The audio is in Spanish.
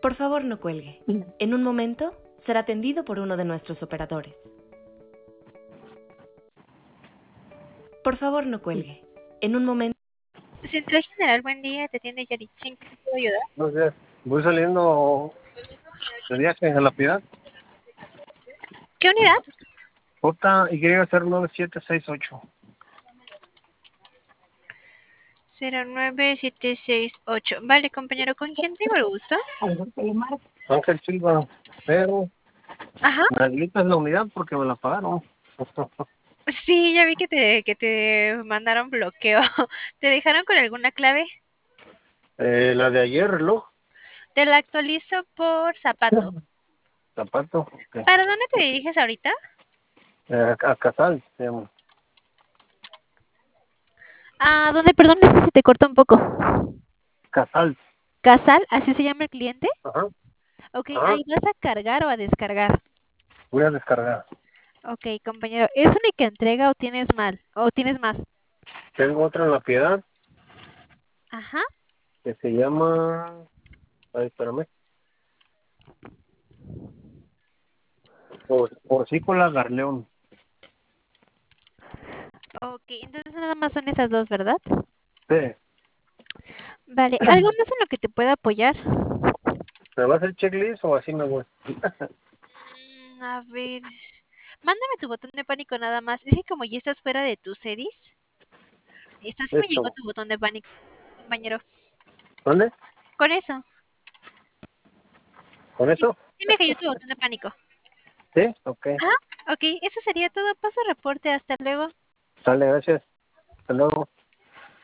Por favor, no cuelgue. En un momento será atendido por uno de nuestros operadores. Por favor, no cuelgue. En un momento... Central General, buen día, te atiende Yaritza, ¿en qué te puedo ayudar? Buenos días. Voy saliendo de viaje a La Piedad. ¿Qué unidad? JY0768. 09768. Vale, compañero, ¿con quién tengo el gusto? Ángel Silva. Pero Ajá. me habilitas la unidad porque me la pagaron. Sí, ya vi que te mandaron bloqueo. ¿Te dejaron con alguna clave? La de ayer, reloj. Te la actualizo por zapato. Zapato. Okay. ¿Para dónde te diriges ahorita? A Casal, se llama. Ah, ¿dónde? Perdón, no sé si te corta un poco. Casal. ¿Casal? ¿Así se llama el cliente? Ajá. Ok, Ajá. ¿ahí vas a cargar o a descargar? Voy a descargar. Ok, compañero, ¿es única entrega o tienes mal? ¿O tienes más? Tengo otra en La Piedad Ajá. que se llama... Ay, espérame. Porcícola Garleón. Ok, entonces nada más son esas dos, ¿verdad? Sí. Vale, ¿algo más en lo que te pueda apoyar? ¿Me va a hacer checklist o así me voy? A ver, mándame tu botón de pánico nada más. Es que como ya estás fuera de tu series, esta sí me llegó Esto. tu botón de pánico, compañero. ¿Dónde? Con eso, ¿Con eso? sí me cayó tu botón de pánico. Sí, ok. Ajá, ok, eso sería todo. Paso reporte, hasta luego. Sale, gracias. Hasta luego.